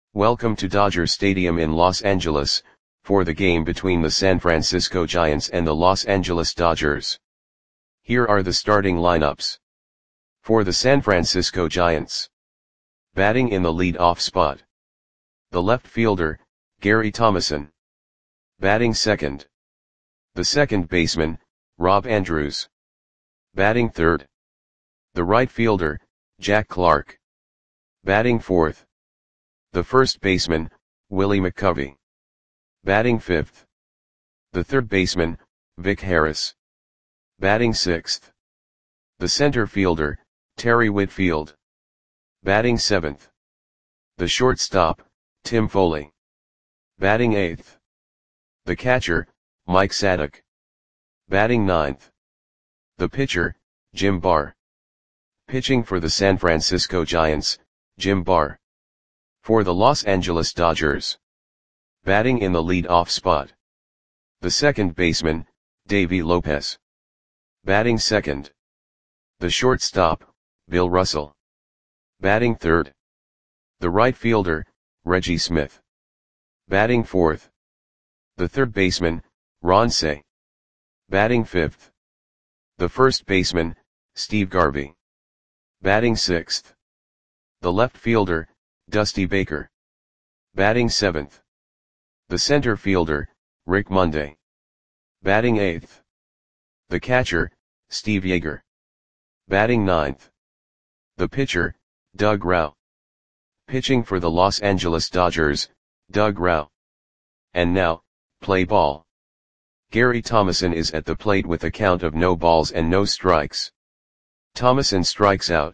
Welcome to Dodger Stadium in Los Angeles, for the game between the San Francisco Giants and the Los Angeles Dodgers. Here are the starting lineups. For the San Francisco Giants. Batting in the lead-off spot. The left fielder, Gary Thomasson. Batting second. The second baseman, Rob Andrews. Batting third. The right fielder, Jack Clark. Batting fourth. The first baseman, Willie McCovey. Batting fifth. The third baseman, Vic Harris. Batting sixth. The center fielder, Terry Whitfield. Batting seventh. The shortstop, Tim Foley. Batting eighth. The catcher, Mike Sadek. Batting ninth. The pitcher, Jim Barr. Pitching for the San Francisco Giants, Jim Barr. For the Los Angeles Dodgers. Batting in the lead-off spot. The second baseman, Davey Lopez. Batting second. The shortstop, Bill Russell. Batting third. The right fielder, Reggie Smith. Batting fourth. The third baseman, Ron Cey. Batting fifth. The first baseman, Steve Garvey. Batting sixth. The left fielder, Dusty Baker. Batting seventh. The center fielder, Rick Monday. Batting eighth. The catcher, Steve Yeager. Batting ninth. The pitcher, Doug Rauch. Pitching for the Los Angeles Dodgers, Doug Rauch. And now, play ball. Gary Thomasson is at the plate with a count of no balls and no strikes. Thomasson strikes out.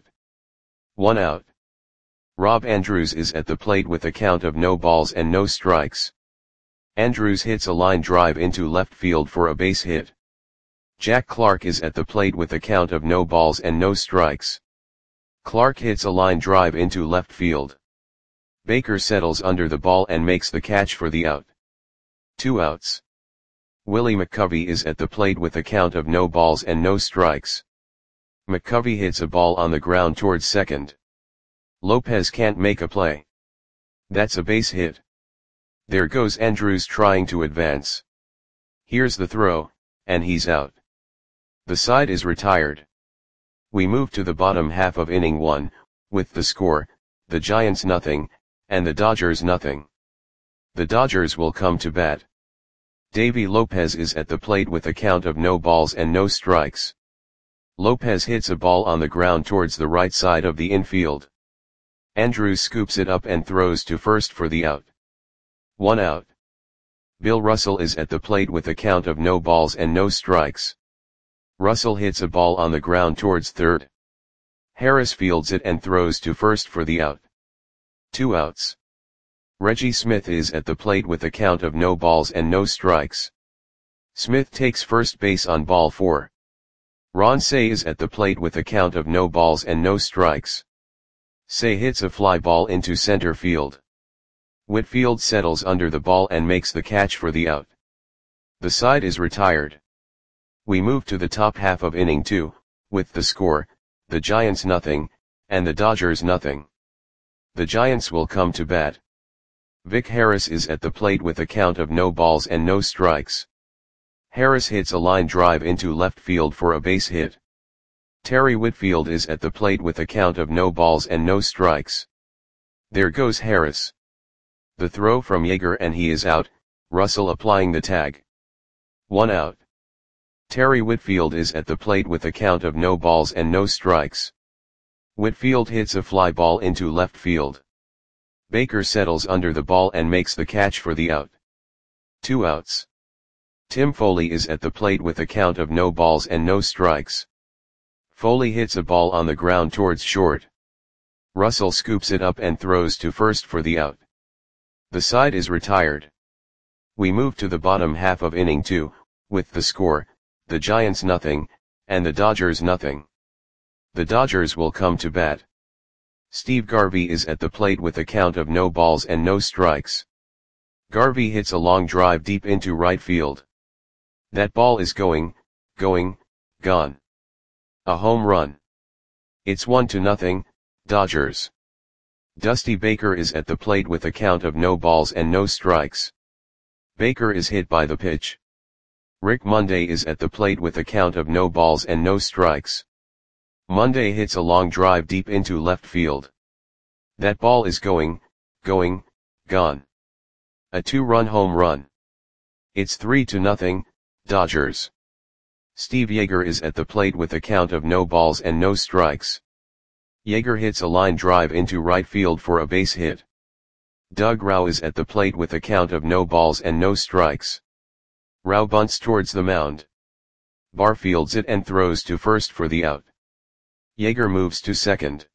1 out. Rob Andrews is at the plate with a count of no balls and no strikes. Andrews hits a line drive into left field for a base hit. Jack Clark is at the plate with a count of no balls and no strikes. Clark hits a line drive into left field. Baker settles under the ball and makes the catch for the out. 2 outs. Willie McCovey is at the plate with a count of no balls and no strikes. McCovey hits a ball on the ground towards second. Lopez can't make a play. That's a base hit. There goes Andrews trying to advance. Here's the throw, and he's out. The side is retired. We move to the bottom half of inning 1, with the score, the Giants nothing, and the Dodgers nothing. The Dodgers will come to bat. Davey Lopez is at the plate with a count of no balls and no strikes. Lopez hits a ball on the ground towards the right side of the infield. Andrews scoops it up and throws to first for the out. 1 out. Bill Russell is at the plate with a count of no balls and no strikes. Russell hits a ball on the ground towards third. Harris fields it and throws to first for the out. 2 outs. Reggie Smith is at the plate with a count of no balls and no strikes. Smith takes first base on ball 4. Ron Cey is at the plate with a count of no balls and no strikes. Cey hits a fly ball into center field. Whitfield settles under the ball and makes the catch for the out. The side is retired. We move to the top half of inning 2, with the score, the Giants nothing, and the Dodgers nothing. The Giants will come to bat. Vic Harris is at the plate with a count of no balls and no strikes. Harris hits a line drive into left field for a base hit. Terry Whitfield is at the plate with a count of no balls and no strikes. There goes Harris. The throw from Yeager and he is out, Russell applying the tag. 1 out. Terry Whitfield is at the plate with a count of no balls and no strikes. Whitfield hits a fly ball into left field. Baker settles under the ball and makes the catch for the out. 2 outs. Tim Foley is at the plate with a count of no balls and no strikes. Foley hits a ball on the ground towards short. Russell scoops it up and throws to first for the out. The side is retired. We move to the bottom half of inning 2, with the score, the Giants nothing, and the Dodgers nothing. The Dodgers will come to bat. Steve Garvey is at the plate with a count of no balls and no strikes. Garvey hits a long drive deep into right field. That ball is gone. A home run. It's 1-0, Dodgers. Dusty Baker is at the plate with a count of no balls and no strikes. Baker is hit by the pitch. Rick Monday is at the plate with a count of no balls and no strikes. Monday hits a long drive deep into left field. That ball is gone. A 2-run home run. It's 3-0, Dodgers. Steve Yeager is at the plate with a count of no balls and no strikes. Yeager hits a line drive into right field for a base hit. Doug Rauch is at the plate with a count of no balls and no strikes. Rauch bunts towards the mound. Barr fields it and throws to first for the out. Yeager moves to second.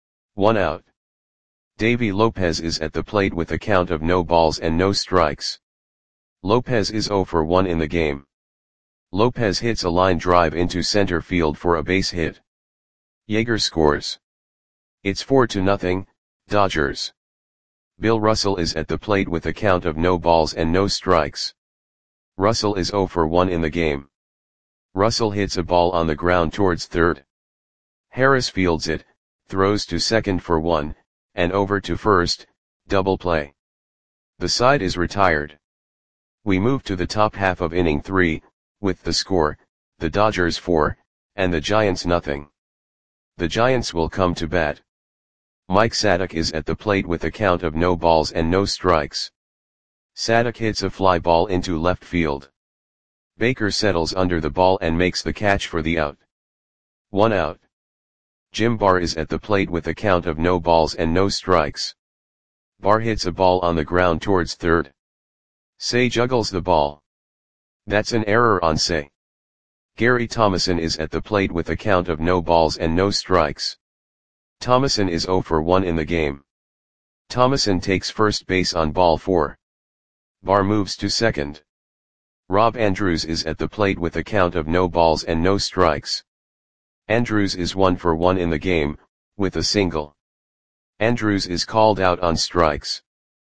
1 out. Davey Lopez is at the plate with a count of no balls and no strikes. Lopez is 0 for 1 in the game. Lopez hits a line drive into center field for a base hit. Yeager scores. It's 4-0, Dodgers. Bill Russell is at the plate with a count of no balls and no strikes. Russell is 0 for 1 in the game. Russell hits a ball on the ground towards third. Harris fields it, throws to second for 1, and over to first, double play. The side is retired. We move to the top half of inning 3, with the score, the Dodgers 4, and the Giants nothing. The Giants will come to bat. Mike Sadek is at the plate with a count of no balls and no strikes. Sadek hits a fly ball into left field. Baker settles under the ball and makes the catch for the out. 1 out. Jim Barr is at the plate with a count of no balls and no strikes. Barr hits a ball on the ground towards third. Say juggles the ball. That's an error on Say. Gary Thomason is at the plate with a count of no balls and no strikes. Thomason is 0 for 1 in the game. Thomason takes first base on ball 4. Barr moves to second. Rob Andrews is at the plate with a count of no balls and no strikes. Andrews is 1 for 1 in the game, with a single. Andrews is called out on strikes.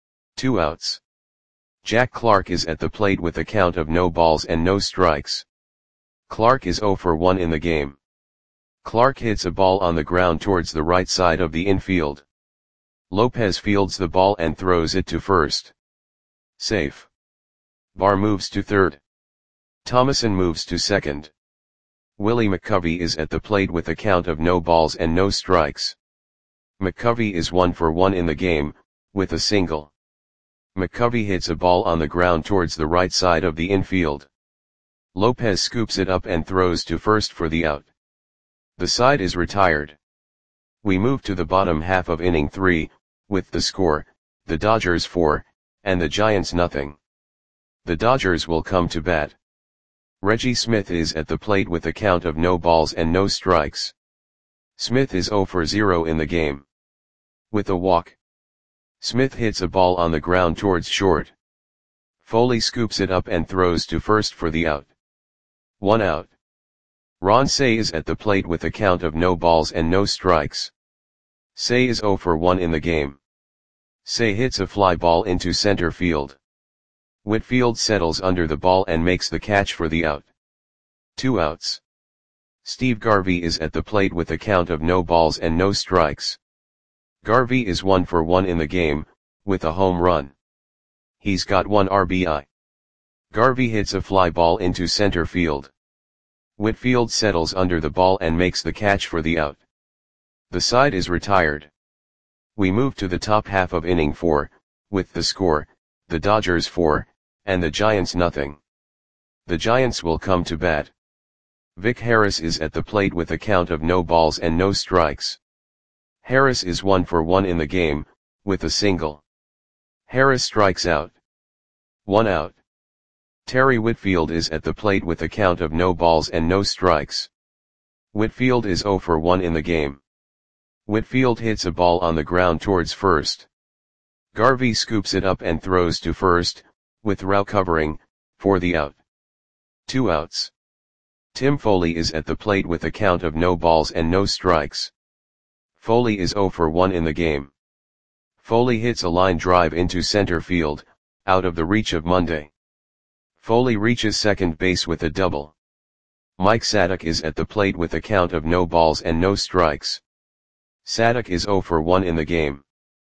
2 outs. Jack Clark is at the plate with a count of no balls and no strikes. Clark is 0 for 1 in the game. Clark hits a ball on the ground towards the right side of the infield. Lopez fields the ball and throws it to first. Safe. Barr moves to third. Thomason moves to second. Willie McCovey is at the plate with a count of no balls and no strikes. McCovey is 1 for 1 in the game, with a single. McCovey hits a ball on the ground towards the right side of the infield. Lopez scoops it up and throws to first for the out. The side is retired. We move to the bottom half of inning 3, with the score, the Dodgers 4, and the Giants nothing. The Dodgers will come to bat. Reggie Smith is at the plate with a count of no balls and no strikes. Smith is 0 for 0 in the game. With a walk. Smith hits a ball on the ground towards short. Foley scoops it up and throws to first for the out. 1 out. Ron Cey is at the plate with a count of no balls and no strikes. Cey is 0 for 1 in the game. Cey hits a fly ball into center field. Whitfield settles under the ball and makes the catch for the out. 2 outs. Steve Garvey is at the plate with a count of no balls and no strikes. Garvey is 1 for 1 in the game, with a home run. He's got 1 RBI. Garvey hits a fly ball into center field. Whitfield settles under the ball and makes the catch for the out. The side is retired. We move to the top half of inning 4, with the score, the Dodgers 4, and the Giants nothing. The Giants will come to bat. Vic Harris is at the plate with a count of no balls and no strikes. Harris is 1 for 1 in the game, with a single. Harris strikes out. 1 out. Terry Whitfield is at the plate with a count of no balls and no strikes. Whitfield is 0 for 1 in the game. Whitfield hits a ball on the ground towards first. Garvey scoops it up and throws to first, with Rauch covering, for the out. 2 outs. Tim Foley is at the plate with a count of no balls and no strikes. Foley is 0 for 1 in the game. Foley hits a line drive into center field, out of the reach of Monday. Foley reaches second base with a double. Mike Sadek is at the plate with a count of no balls and no strikes. Sadek is 0 for 1 in the game.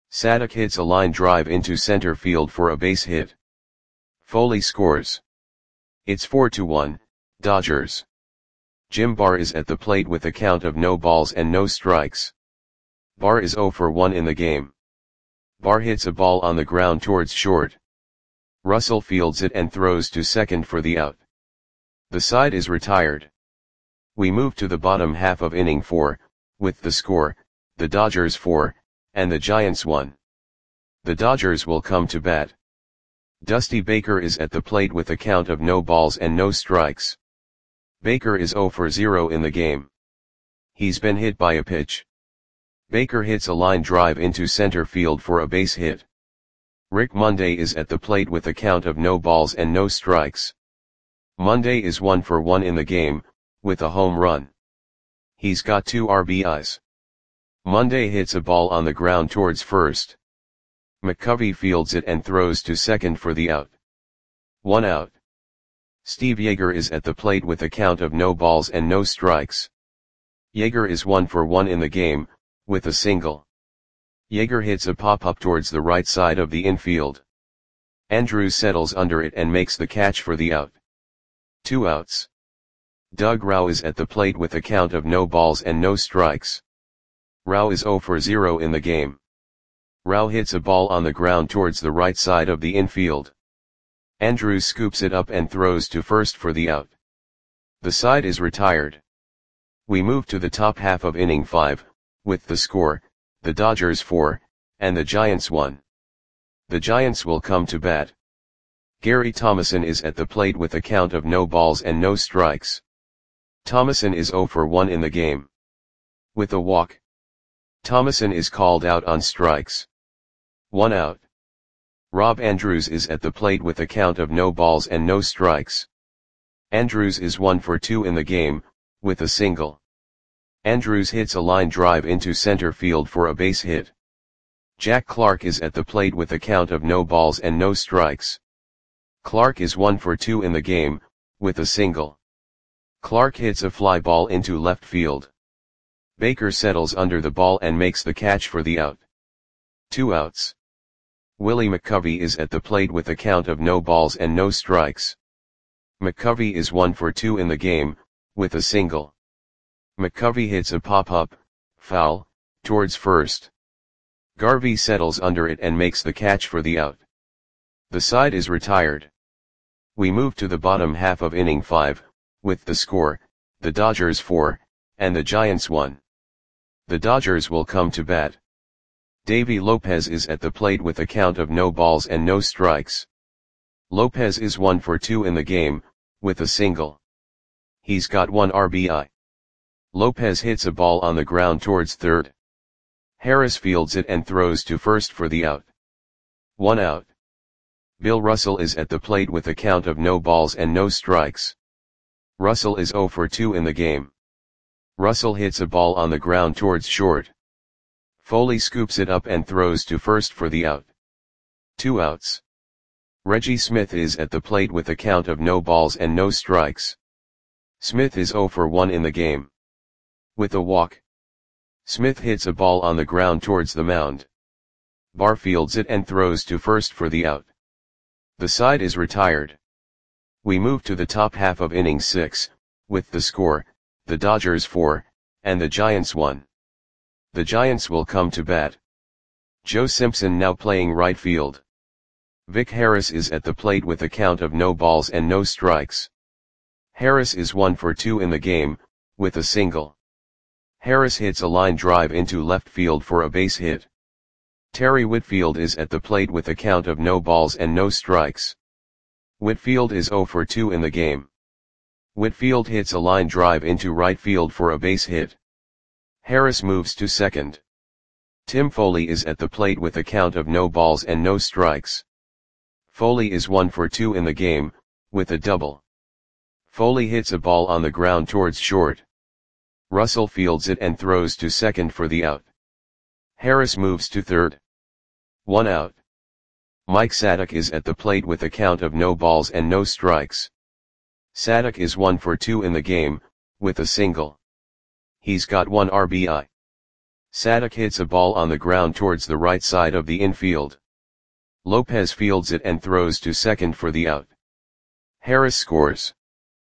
Sadek hits a line drive into center field for a base hit. Foley scores. It's 4-1, Dodgers. Jim Barr is at the plate with a count of no balls and no strikes. Barr is 0 for 1 in the game. Barr hits a ball on the ground towards short. Russell fields it and throws to second for the out. The side is retired. We move to the bottom half of inning 4, with the score, the Dodgers 4, and the Giants 1. The Dodgers will come to bat. Dusty Baker is at the plate with a count of no balls and no strikes. Baker is 0 for 0 in the game. He's been hit by a pitch. Baker hits a line drive into center field for a base hit. Rick Monday is at the plate with a count of no balls and no strikes. Monday is 1 for 1 in the game, with a home run. He's got 2 RBIs. Monday hits a ball on the ground towards first. McCovey fields it and throws to second for the out. 1 out. Steve Yeager is at the plate with a count of no balls and no strikes. Yeager is 1 for 1 in the game, with a single. Yeager hits a pop-up towards the right side of the infield. Andrews settles under it and makes the catch for the out. 2 outs. Doug Rauch is at the plate with a count of no balls and no strikes. Rauch is 0 for 0 in the game. Rauch hits a ball on the ground towards the right side of the infield. Andrews scoops it up and throws to first for the out. The side is retired. We move to the top half of inning 5, with the score, the Dodgers 4, and the Giants 1. The Giants will come to bat. Gary Thomason is at the plate with a count of no balls and no strikes. Thomason is 0 for 1 in the game. With a walk. Thomason is called out on strikes. 1 out. Rob Andrews is at the plate with a count of no balls and no strikes. Andrews is 1 for 2 in the game, with a single. Andrews hits a line drive into center field for a base hit. Jack Clark is at the plate with a count of no balls and no strikes. Clark is 1 for 2 in the game, with a single. Clark hits a fly ball into left field. Baker settles under the ball and makes the catch for the out. 2 outs. Willie McCovey is at the plate with a count of no balls and no strikes. McCovey is 1 for 2 in the game, with a single. McCovey hits a pop-up, foul, towards first. Garvey settles under it and makes the catch for the out. The side is retired. We move to the bottom half of inning 5, with the score, the Dodgers 4, and the Giants 1. The Dodgers will come to bat. Davey Lopez is at the plate with a count of no balls and no strikes. Lopez is 1 for 2 in the game, with a single. He's got 1 RBI. Lopez hits a ball on the ground towards third. Harris fields it and throws to first for the out. 1 out. Bill Russell is at the plate with a count of no balls and no strikes. Russell is 0 for 2 in the game. Russell hits a ball on the ground towards short. Foley scoops it up and throws to first for the out. 2 outs. Reggie Smith is at the plate with a count of no balls and no strikes. Smith is 0 for 1 in the game. With a walk. Smith hits a ball on the ground towards the mound. Barr fields it and throws to first for the out. The side is retired. We move to the top half of inning 6, with the score, the Dodgers 4, and the Giants 1. The Giants will come to bat. Joe Simpson now playing right field. Vic Harris is at the plate with a count of no balls and no strikes. Harris is 1 for 2 in the game, with a single. Harris hits a line drive into left field for a base hit. Terry Whitfield is at the plate with a count of no balls and no strikes. Whitfield is 0 for 2 in the game. Whitfield hits a line drive into right field for a base hit. Harris moves to second. Tim Foley is at the plate with a count of no balls and no strikes. Foley is 1 for 2 in the game, with a double. Foley hits a ball on the ground towards short. Russell fields it and throws to second for the out. Harris moves to third. 1 out. Mike Sadek is at the plate with a count of no balls and no strikes. Sadek is 1 for 2 in the game, with a single. He's got 1 RBI. Sadek hits a ball on the ground towards the right side of the infield. Lopez fields it and throws to second for the out. Harris scores.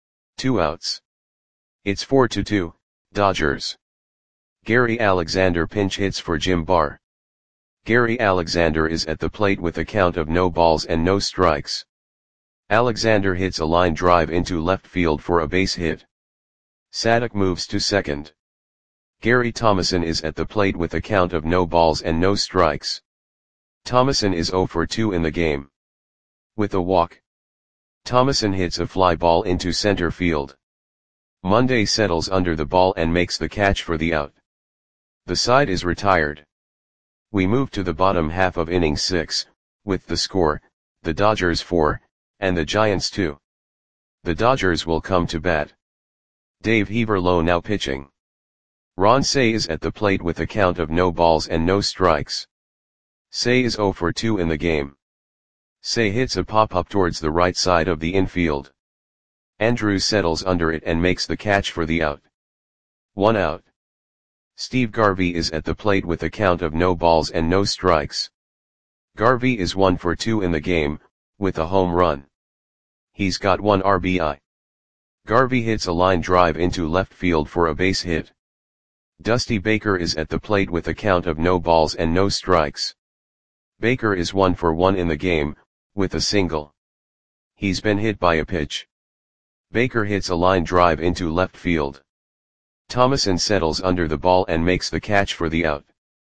2 outs. It's 4-2, Dodgers. Gary Alexander pinch hits for Jim Barr. Gary Alexander is at the plate with a count of no balls and no strikes. Alexander hits a line drive into left field for a base hit. Sadek moves to second. Gary Thomason is at the plate with a count of no balls and no strikes. Thomason is 0 for 2 in the game. With a walk, Thomason hits a fly ball into center field. Monday settles under the ball and makes the catch for the out. The side is retired. We move to the bottom half of inning 6, with the score, the Dodgers 4, and the Giants 2. The Dodgers will come to bat. Dave Heaverlow now pitching. Ron Cey is at the plate with a count of no balls and no strikes. Cey is 0 for 2 in the game. Cey hits a pop-up towards the right side of the infield. Andrews settles under it and makes the catch for the out. 1 out. Steve Garvey is at the plate with a count of no balls and no strikes. Garvey is 1 for 2 in the game, with a home run. He's got 1 RBI. Garvey hits a line drive into left field for a base hit. Dusty Baker is at the plate with a count of no balls and no strikes. Baker is 1 for 1 in the game, with a single. He's been hit by a pitch. Baker hits a line drive into left field. Thomason settles under the ball and makes the catch for the out.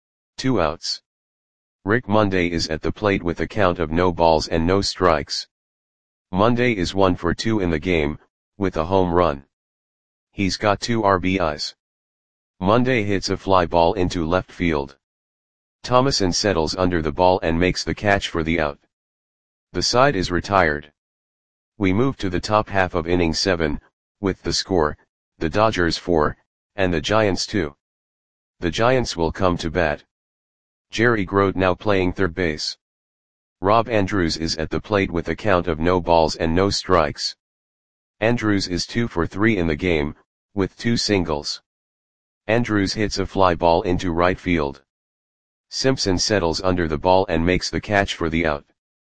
2 outs. Rick Monday is at the plate with a count of no balls and no strikes. Monday is 1 for 2 in the game, with a home run. He's got 2 RBIs. Monday hits a fly ball into left field. Thomason settles under the ball and makes the catch for the out. The side is retired. We move to the top half of inning 7, with the score, the Dodgers 4, and the Giants 2. The Giants will come to bat. Jerry Grote now playing third base. Rob Andrews is at the plate with a count of no balls and no strikes. Andrews is 2 for 3 in the game, with 2 singles. Andrews hits a fly ball into right field. Simpson settles under the ball and makes the catch for the out.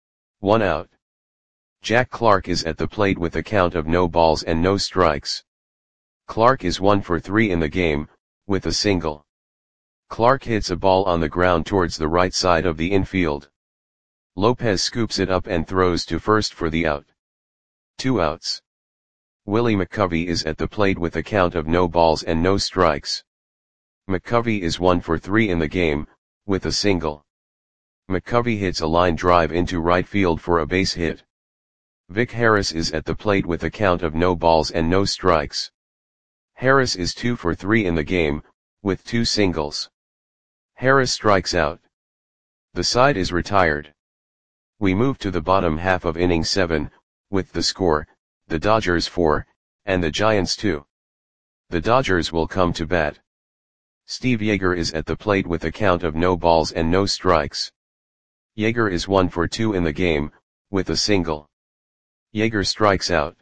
1 out. Jack Clark is at the plate with a count of no balls and no strikes. Clark is 1 for 3 in the game, with a single. Clark hits a ball on the ground towards the right side of the infield. Lopez scoops it up and throws to first for the out. 2 outs. Willie McCovey is at the plate with a count of no balls and no strikes. McCovey is 1 for 3 in the game, with a single. McCovey hits a line drive into right field for a base hit. Vic Harris is at the plate with a count of no balls and no strikes. Harris is 2 for 3 in the game, with 2 singles. Harris strikes out. The side is retired. We move to the bottom half of inning 7, with the score, the Dodgers 4, and the Giants 2. The Dodgers will come to bat. Steve Yeager is at the plate with a count of no balls and no strikes. Yeager is 1 for 2 in the game, with a single. Yeager strikes out.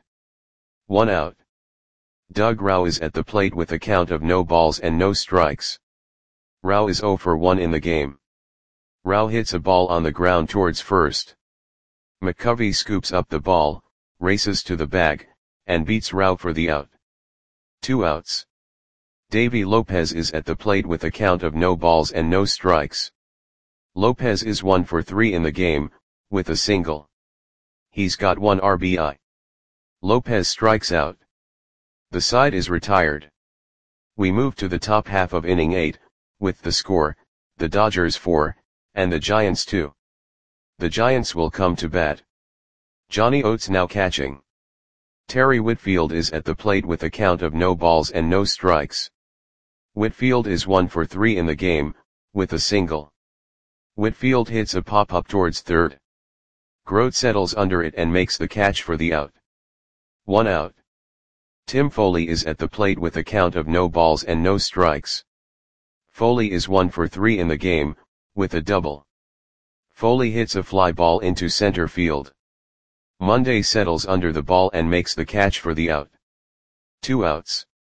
1 out. Doug Rauch is at the plate with a count of no balls and no strikes. Rauch is 0 for 1 in the game. Rauch hits a ball on the ground towards first. McCovey scoops up the ball, races to the bag, and beats Rauch for the out. 2 outs. Davey Lopez is at the plate with a count of no balls and no strikes. Lopez is 1 for 3 in the game, with a single. He's got 1 RBI. Lopez strikes out. The side is retired. We move to the top half of inning 8, with the score, the Dodgers 4, and the Giants 2. The Giants will come to bat. Johnny Oates now catching. Terry Whitfield is at the plate with a count of no balls and no strikes. Whitfield is 1 for 3 in the game, with a single. Whitfield hits a pop-up towards third. Grote settles under it and makes the catch for the out. 1 out. Tim Foley is at the plate with a count of no balls and no strikes. Foley is 1 for 3 in the game, with a double. Foley hits a fly ball into center field. Monday settles under the ball and makes the catch for the out. 2 outs.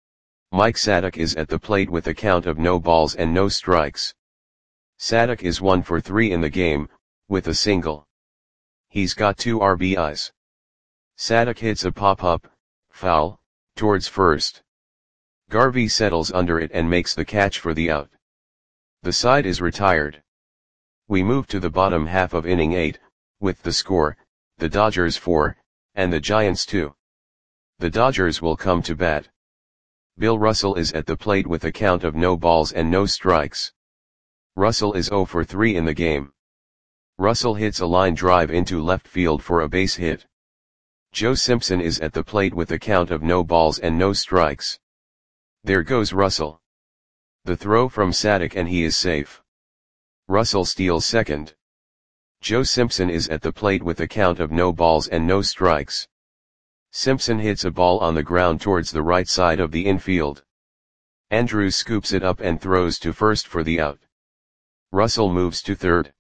Mike Sadek is at the plate with a count of no balls and no strikes. Sadek is 1 for 3 in the game, with a single. He's got 2 RBIs. Sadek hits a pop-up, foul, towards first. Garvey settles under it and makes the catch for the out. The side is retired. We move to the bottom half of inning 8, with the score, the Dodgers 4, and the Giants 2. The Dodgers will come to bat. Bill Russell is at the plate with a count of no balls and no strikes. Russell is 0 for 3 in the game. Russell hits a line drive into left field for a base hit. Joe Simpson is at the plate with a count of no balls and no strikes. There goes Russell. The throw from Sadek and he is safe. Russell steals second. Joe Simpson is at the plate with a count of no balls and no strikes. Simpson hits a ball on the ground towards the right side of the infield. Andrews scoops it up and throws to first for the out. Russell moves to third.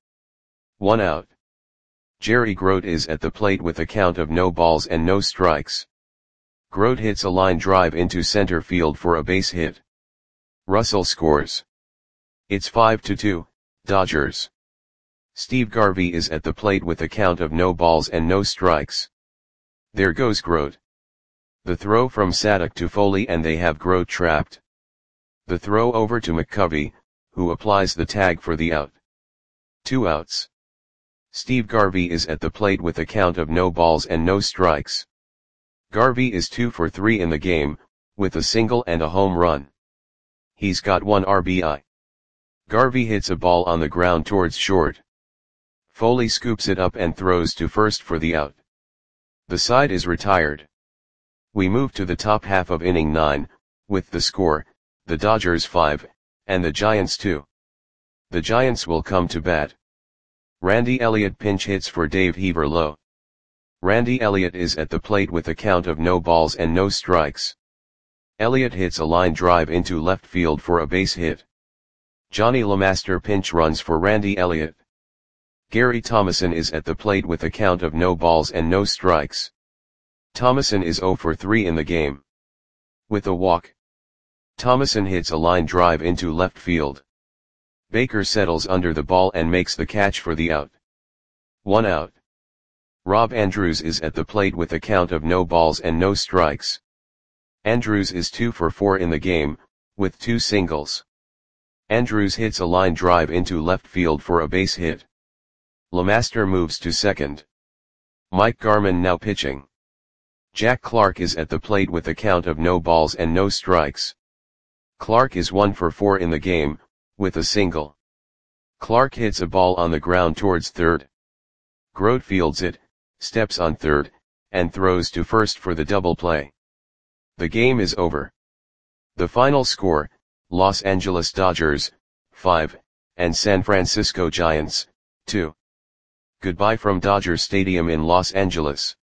1 out. Jerry Grote is at the plate with a count of no balls and no strikes. Grote hits a line drive into center field for a base hit. Russell scores. It's 5-2, Dodgers. Steve Garvey is at the plate with a count of no balls and no strikes. There goes Grote. The throw from Sadek to Foley and they have Grote trapped. The throw over to McCovey, who applies the tag for the out. 2 outs. Steve Garvey is at the plate with a count of no balls and no strikes. Garvey is 2 for 3 in the game, with a single and a home run. He's got 1 RBI. Garvey hits a ball on the ground towards short. Foley scoops it up and throws to first for the out. The side is retired. We move to the top half of inning 9, with the score, the Dodgers 5, and the Giants 2. The Giants will come to bat. Randy Elliott pinch hits for Dave Heaverlo. Randy Elliott is at the plate with a count of no balls and no strikes. Elliott hits a line drive into left field for a base hit. Johnny LeMaster pinch runs for Randy Elliott. Gary Thomason is at the plate with a count of no balls and no strikes. Thomason is 0 for 3 in the game. With a walk. Thomason hits a line drive into left field. Baker settles under the ball and makes the catch for the out. 1 out. Rob Andrews is at the plate with a count of no balls and no strikes. Andrews is 2 for 4 in the game, with 2 singles. Andrews hits a line drive into left field for a base hit. LeMaster moves to second. Mike Garman now pitching. Jack Clark is at the plate with a count of no balls and no strikes. Clark is 1 for 4 in the game, with a single. Clark hits a ball on the ground towards third. Grote fields it, steps on third, and throws to first for the double play. The game is over. The final score, Los Angeles Dodgers, 5, and San Francisco Giants, 2. Goodbye from Dodger Stadium in Los Angeles.